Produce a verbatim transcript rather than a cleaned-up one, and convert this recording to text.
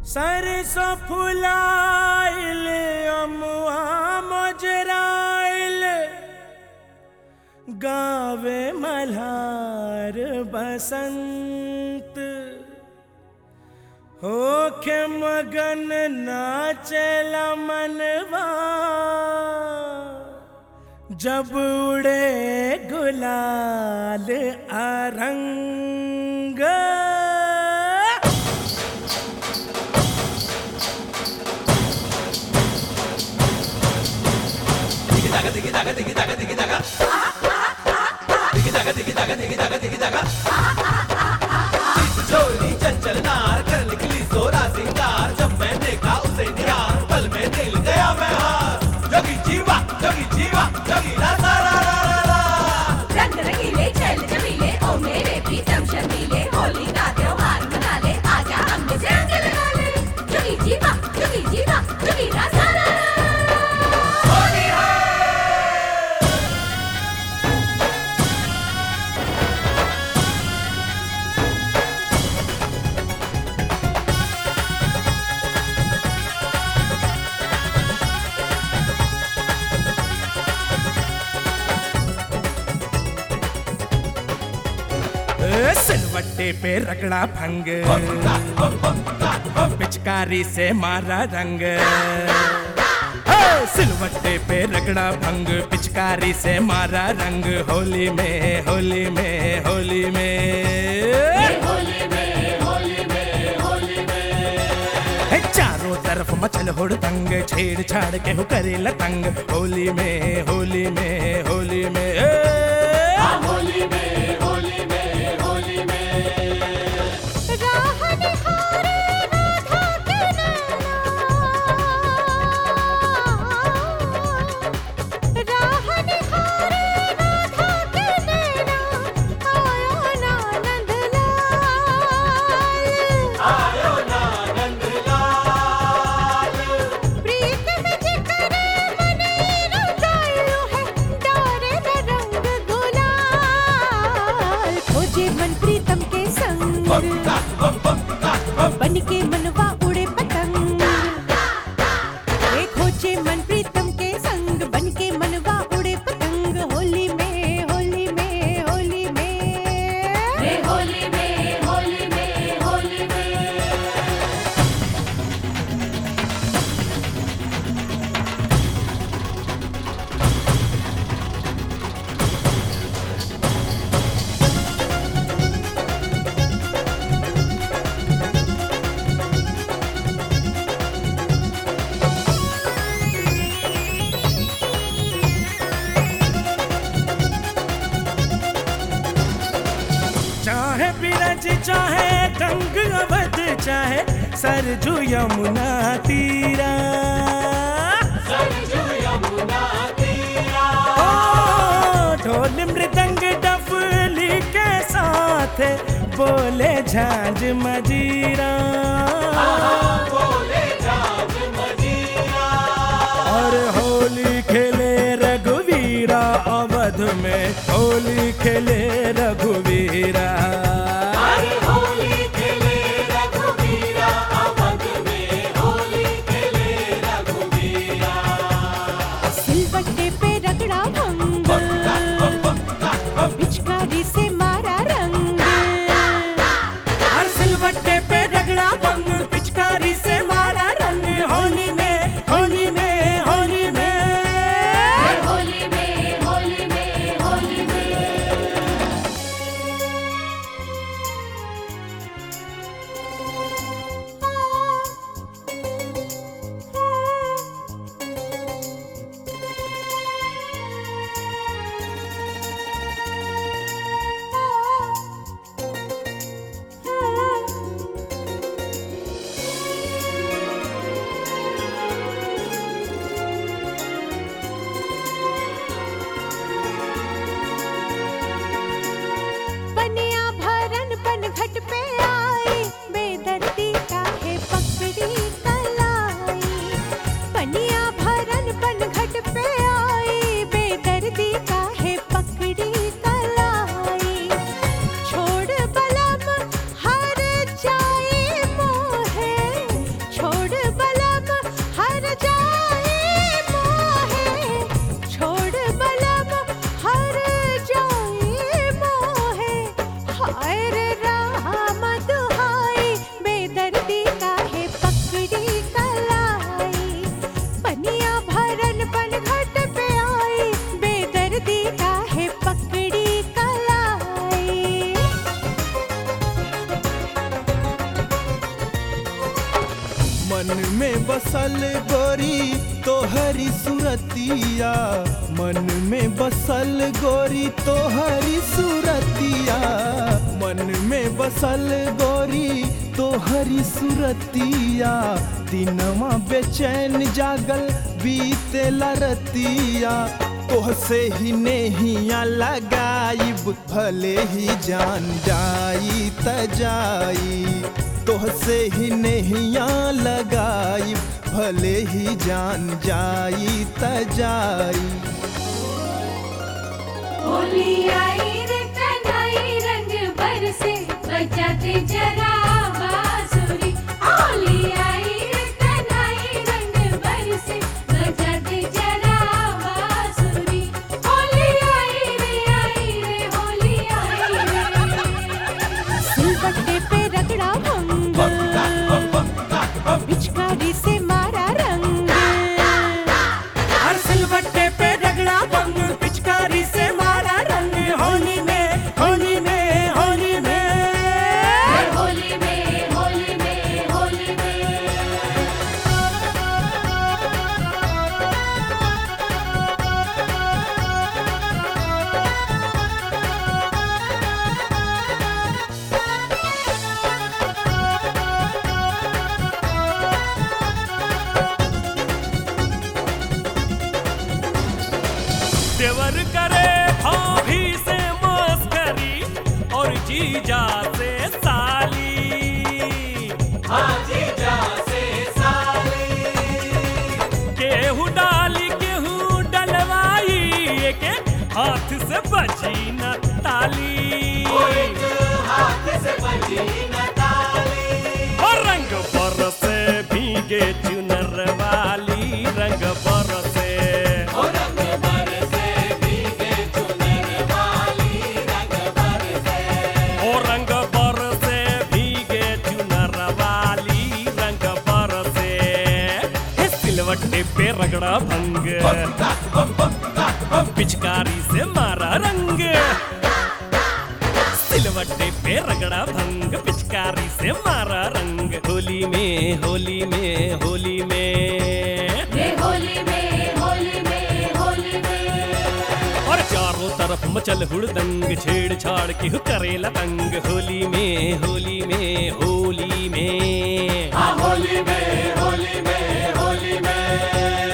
सरसों फुलाइल अमुआ मोजराइल गावे मल्हार बसंत होखे मगन नाचेला मनवा जब उड़े गुलाल Arang Digi daga digi daga digi daga digi daga digi daga digi daga digi daga चोली चंचल नार कर निकली सोरा सिंगार जब मैं देखा उसे निहार पल में दिल गया मैं हार जोगी जीवा जोगी जीवा जोगी ला ला ला ला ला रंग रंगीले चल चमीले ओ मेरे प्रीतम शर्मीले होली का त्योहार मना ले आजा हम भी रंग लगा ले जोगी जीवा जोगी जीवा जोगी ला ला ला होली है सिलवट्टे पे रगड़ा भंग पिचकारी से मारा रंग सिलवट्टे पे रगड़ा भंग पिचकारी से मारा रंग होली में होली में होली में होली में होली में होली में चारों तरफ मचल होड़ तंग छेड़ छाड़ के हो करे लतंग होली में होली में होली में होली में होली में होली में राह निहारे राधा के नैना राह निहारे राधा के नैना आयो ना नंदलाल आयो ना नंदलाल प्रीत में जिकरे मने रंगायो है डारे न रंग गुलाल खोजे मन प्रीतम के संग बन के मनवा उड़े पतंग ए खोजे मन प्रीतम के संग बन के मनवा उड़े पतंग होली में होली में होली में होली में होली में होली में चाहे बिरज चाहे गंग अवध चाहे सरजू यमुना तीरा सरजू यमुना तीरा ओ ढोल मृदंग डफली के साथ बोले झांझ मजीरा बोले जाज मजीरा और होली खेले रघुवीरा अवध में होली खेले रघुवीरा अरे होली खेले रघुवीरा अवध में होली खेले रघुवीरा सिलवट्टे पे रगड़ा भंग पिचकारी से मारा रंग हर सिलवट्टे पे रगड़ा भंग पिचकारी से मारा रंग होली में होली में होली में होली में होली में होली में में बसल गोरी तोहरी सूरतिया, मन में बसल गोरी तोहरी सूरतिया, मन में बसल गोरी तोहरी सूरतिया, दिनवा बेचैन जागल बीते लरतिया, तोहसे ही नेहिया लगाइब भले ही जान जाई त जाई, तोहसे ही नेहिया लगाइब भले ही जान जाई त जाई। होली आई रे कन्हई रंग बरसे बजाते जरा बांसुरी, होली आई रे कन्हई रंग बरसे बजाते जरा बांसुरी, होली आई रे आई रे होली आई रे। सिलबट्टे पे रगड़ा भंग, पिचकारी से मारा रंग, हर सिलवट्टे पे रगड़ा भंग, पिचकारी से मारा रंग, होली में होली में होली में होली में होली में होली में। देवर करे भाभी से मस्करी और जीजा से साली, हाँ जीजा से साली, केहू डाली केहू डलवाई के हाथ से बजी न ताली, एक हाथ से बजी न ताली, और रंग बरसे भीगे चुनर वाली, रंग बरसे ओ रंग बरसे भीगे चुनर वाली, रंग बरसे ओ रंग बरसे भीगे चुनर वाली, रंग बरसे हे सिलवट्टे पे रगड़ा भंग, पिचकारी से मारा रंग, सिलवट्टे पे रगड़ा भंग, पिचकारी से मारा रंग, होली में होली में होली में रे होली में होली में होली में। और चारों तरफ मचल हुड़दंग, छेड़छाड़ की करेला तंग, होली में होली में होली में हाँ होली में होली में होली में।